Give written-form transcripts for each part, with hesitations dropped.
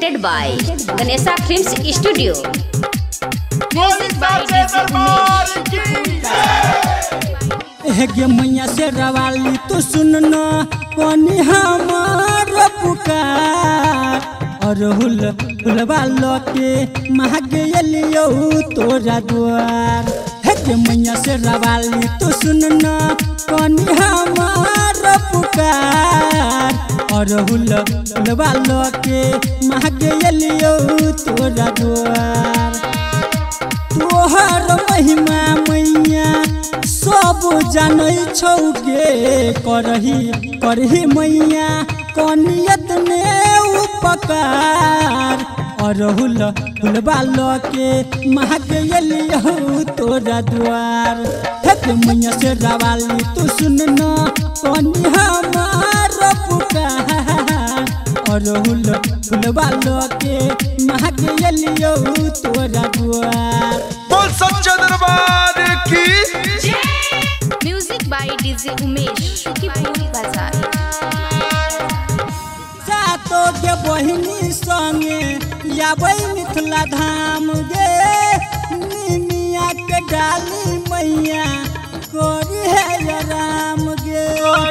Presented by Ganesha Films Studio. Music by DJ गे मैया से रवाली तो सुनना कोनी हमार पुकार और हुलवा लोके महगे लियो तोरा द्वार। गे मैया से रवाली तो सुनना कोनी हमार पुकार और हुलवा लोके महगे लियो तोरा द्वार। तोहर महिमा मैया सब जानै छौ गे करही मैया कनियत ने उपकार और हुलवा लोके महगे लियो तोरा द्वार। हे मैया से रवाली तू सुनना कनी हमार पुकार और हुलवा लोके महगे लियो तोरा द्वार। बोल सच्चा दरबार की। Music by DJ Umesh, Shukipur Bazaar. सातो गे बहिनी संगे याबै मिथिला धाम गे निमिया के डाली मैया कोरी है राम गे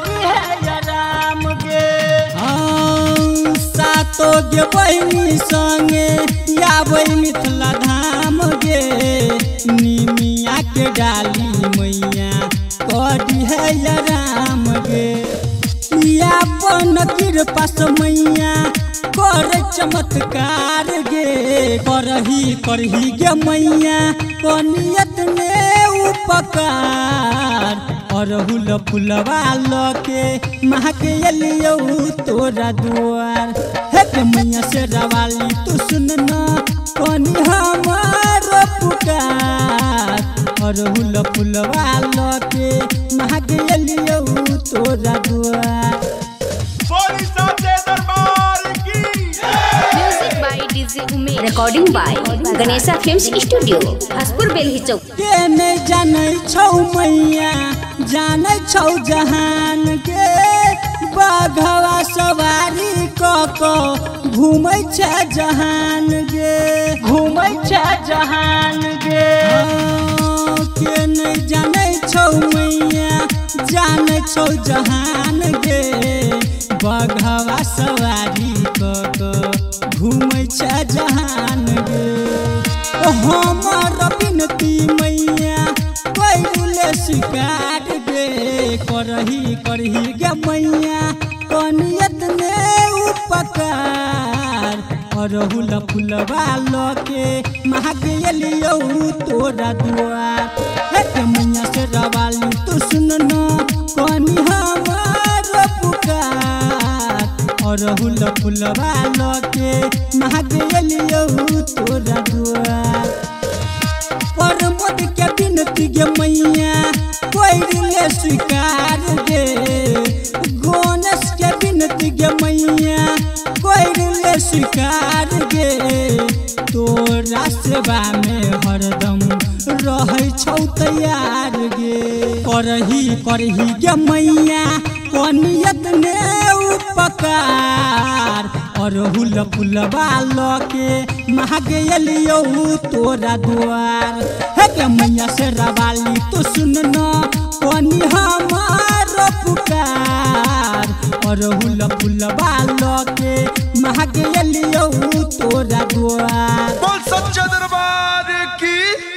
सातो गे बहिनी संगे याबै मिथिला धाम गे निमिया के डाली मैया कोरी है राम गे। यापन कृपा से मैया कर चमत्कार गे करही गे मैया कनियत ने उपकार और फुलवा लोके महगे लियो तोरा द्वार। हे मैया से रवाली तू सुनना कनी हमार पुकार और फुलवा लोके महगे लियो तोरा द्वार। Music by DJ Umesh. Recording by Ganesha Films Studio, Haspur Belhi Chowk. के नहीं जानै छौ मैया जानै छौ जहान के बाघवा सवारी क घूमै छै जहान गे के नहीं जानै छौ मैया जानै छौ जहान गे बाघवा सवारी क घूमै छै जहान गे। हमर बिनती मैया कैले शिकार गे करही गे मैया कनियत ने उपकार और फुलवा लोके महगे लियो तोरा द्वार। हे मैया से रवाली तू सुनना कनी हमार पुकार और फुलवा लोके महगे लियो तोरा द्वार। परमोद के बिनती गे मैया कैले स्वीकार गे गणेश के बिनती गे मैया कैले स्वीकार गे तोरा सेवा में हरदम रहै छौ तैयार गे करही गे मैया कनियत ने उपकार और फुलवा लोके महगे लियो तोरा द्वार। हे गे मैया से रवाली तू सुनना कनी हमार पुकार और फुलवा लोके महगे लियो तोरा द्वार।